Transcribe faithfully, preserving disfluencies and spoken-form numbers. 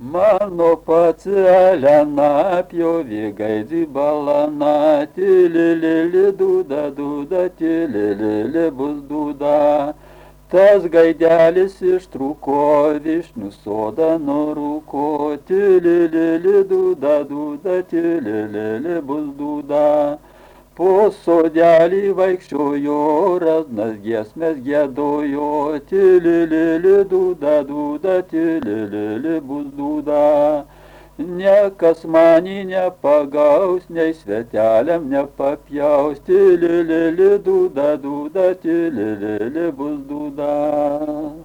Mano pacelena pjovė gaidį balana, tililili dūda, dūda, tililili bus dūda. Tas gaidelis ištrūko, vyšnių sodą nurūko, tililili dūda, dūda, tililili bus dūda. Po sodelį vaikščiojo, raznas giesmes giedojo, tililili dūda, dūda, tililili bus dūda. Niekas manį nepagaus, nei sveteliam nepapjaus, tililili dūda, dūda, tililili bus dūda.